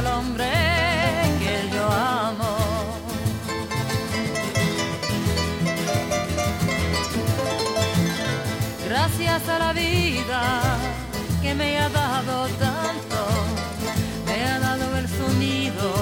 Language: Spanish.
al hombre que yo amo. Gracias a la vida que me ha dado tanto, me ha dado el sonido